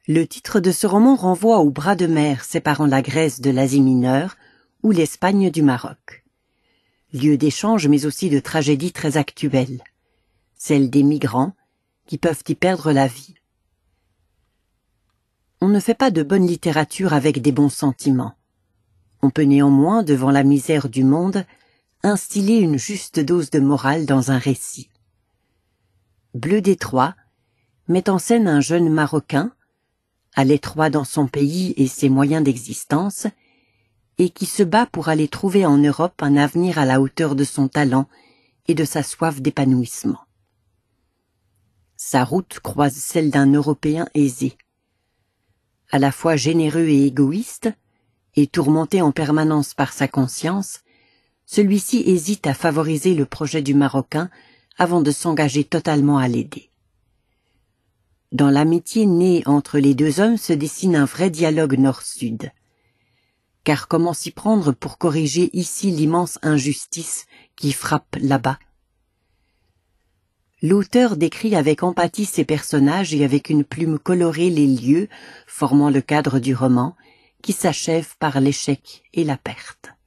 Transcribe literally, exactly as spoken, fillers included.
Le titre de ce roman renvoie au bras de mer séparant la Grèce de l'Asie mineure ou l'Espagne du Maroc. Lieu d'échange mais aussi de tragédies très actuelles, celle des migrants qui peuvent y perdre la vie. On ne fait pas de bonne littérature avec des bons sentiments. On peut néanmoins, devant la misère du monde, instiller une juste dose de morale dans un récit. Bleu d'Étroit met en scène un jeune Marocain, à l'étroit dans son pays et ses moyens d'existence, et qui se bat pour aller trouver en Europe un avenir à la hauteur de son talent et de sa soif d'épanouissement. Sa route croise celle d'un Européen aisé. À la fois généreux et égoïste, et tourmenté en permanence par sa conscience, celui-ci hésite à favoriser le projet du Marocain avant de s'engager totalement à l'aider. Dans l'amitié née entre les deux hommes se dessine un vrai dialogue nord-sud. Car comment s'y prendre pour corriger ici l'immense injustice qui frappe là-bas? L'auteur décrit avec empathie ses personnages et avec une plume colorée les lieux formant le cadre du roman, qui s'achève par l'échec et la perte.